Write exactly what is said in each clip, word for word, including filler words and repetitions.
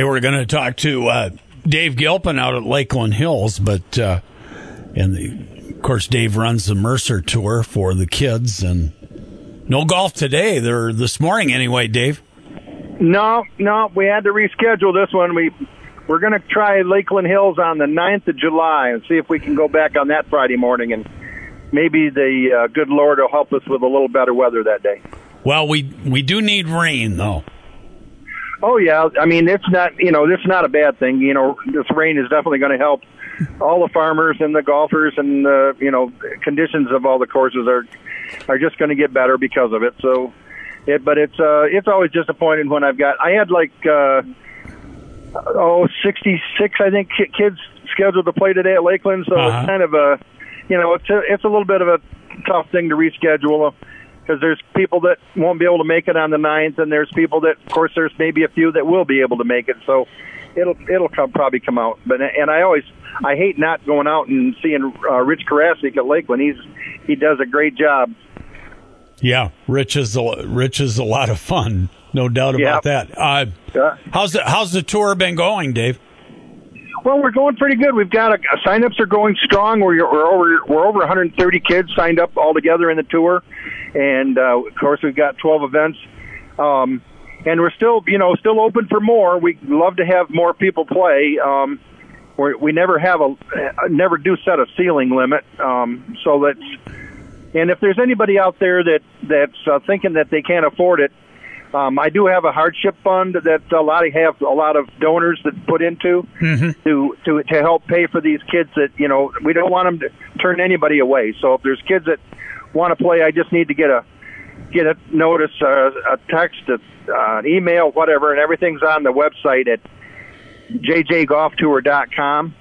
Hey, we're going to talk to uh, Dave Gilpin out at Lakeland Hills, but uh, and the, of course Dave runs the Mercer Tour for the kids, and no golf today. They're this morning anyway, Dave. No, no, we had to reschedule this one. We we're going to try Lakeland Hills on the ninth of July and see if we can go back on that Friday morning, and maybe the uh, good Lord will help us with a little better weather that day. Well, we we do need rain though. Oh yeah, I mean it's not you know it's not a bad thing. You know this rain is definitely going to help all the farmers and the golfers, and uh, you know conditions of all the courses are are just going to get better because of it. So, it but it's uh, it's always disappointing when I've got I had like uh, oh sixty-six I think kids scheduled to play today at Lakeland. So uh-huh. it's kind of a you know it's a, it's a little bit of a tough thing to reschedule. Because there's people that won't be able to make it on the ninth, and there's people that, of course, there's maybe a few that will be able to make it. So it'll it'll come, probably come out. But and I always I hate not going out and seeing uh, Rich Karasik at Lakeland. He's he does a great job. Yeah, Rich is a, Rich is a lot of fun, no doubt about yeah. that. Uh, yeah. How's the how's the tour been going, Dave? Well, we're going pretty good. We've got a, a sign-ups are going strong. We're, we're over we're over one hundred thirty kids signed up altogether in the tour, and uh, of course we've got twelve events. Um, and we're still, you know, still open for more. We love to have more people play. Um, we're, we never have a never do set a ceiling limit. Um, so that's and if there's anybody out there that that's uh, thinking that they can't afford it. Um, I do have a hardship fund that a lot of have a lot of donors that put into mm-hmm. to, to to help pay for these kids that you know we don't want them to turn anybody away. So if there's kids that want to play, I just need to get a get a notice, uh, a text, a, uh, an email, whatever, and everything's on the website at j j golf tour dot com,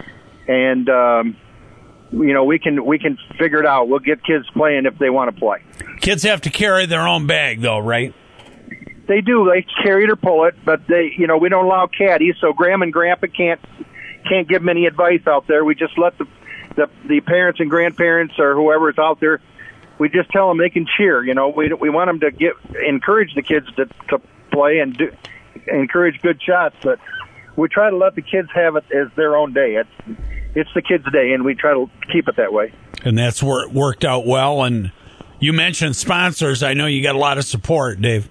and um, you know we can we can figure it out. We'll get kids playing if they want to play. Kids have to carry their own bag, though, right? They do. They carry it or pull it, but they, you know, we don't allow caddies, so Grandma and Grandpa can't can't give them any advice out there. We just let the, the the parents and grandparents or whoever is out there. We just tell them they can cheer. You know, we we want them to get encourage the kids to to play and do, encourage good shots, but we try to let the kids have it as their own day. It's it's the kids' day, and we try to keep it that way. And that's where it worked out well. And you mentioned sponsors. I know you got a lot of support, Dave.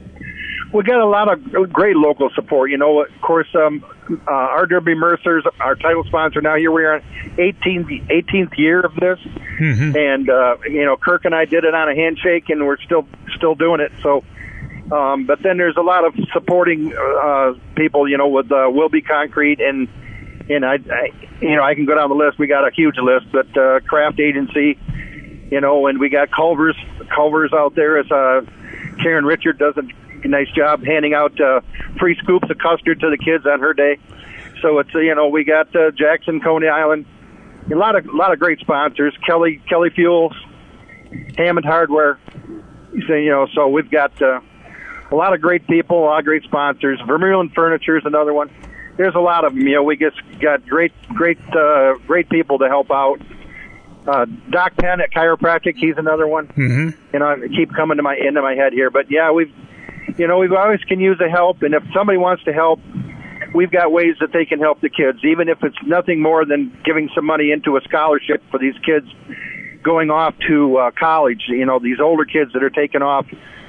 We got a lot of great local support. You know, of course, um, uh, R W Mercer's our title sponsor now. Here we are on eighteenth, eighteenth year of this, mm-hmm. and uh, you know, Kirk and I did it on a handshake, and we're still still doing it. So, um, but then there's a lot of supporting uh, people. You know, with uh, Wilby Concrete, and and I, I, you know, I can go down the list. We got a huge list, but uh, Craft Agency, you know, and we got Culver's Culver's out there. As uh, Karen Richard does a nice job handing out uh, free scoops of custard to the kids on her day. So it's uh, you know we got uh, Jackson, Coney Island, a lot of a lot of great sponsors. Kelly Kelly Fuels, Hammond Hardware. So, you know, so we've got uh, a lot of great people, a lot of great sponsors. Vermeulen Furniture is another one. There's a lot of them. You know, we just got great great uh, great people to help out. Uh, Doc Penn at Chiropractic, he's another one. Mm-hmm. You know, I keep coming to my into my head here, but yeah, we've. You know, we always can use the help, and if somebody wants to help, we've got ways that they can help the kids, even if it's nothing more than giving some money into a scholarship for these kids going off to uh, college. You know, these older kids that are taking off.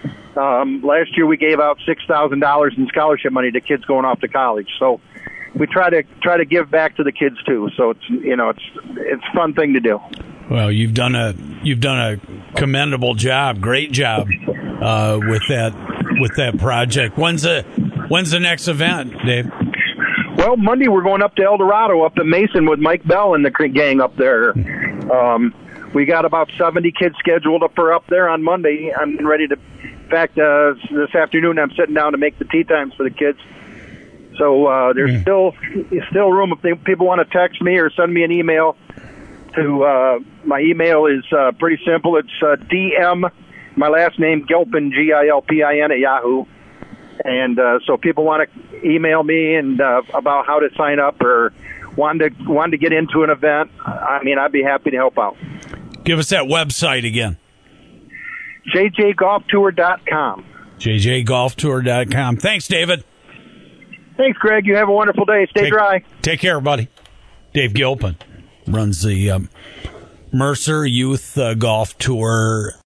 Um, last year we gave out six thousand dollars in scholarship money to kids going off to college. So we try to try to give back to the kids too. So it's you know it's it's a fun thing to do. Well, you've done a you've done a commendable job, great job uh, with that with that project. When's the when's the next event, Dave? Well, Monday we're going up to El Dorado, up in Mason with Mike Bell and the gang up there. Um, we got about seventy kids scheduled up for up there on Monday. I'm ready to. In fact, uh, this afternoon I'm sitting down to make the tea times for the kids. So uh, there's mm. still still room if they, people want to text me or send me an email. To uh, my email is uh, pretty simple. It's uh, D M, my last name Gilpin, G I L P I N at Yahoo. And uh, so people want to email me and uh, about how to sign up or want to want to get into an event. I mean, I'd be happy to help out. Give us that website again. j j golf tour dot com. j j golf tour dot com. Thanks, David. Thanks, Greg. You have a wonderful day. Stay take, dry. Take care, buddy. Dave Gilpin runs the um, Mercer Youth uh, Golf Tour.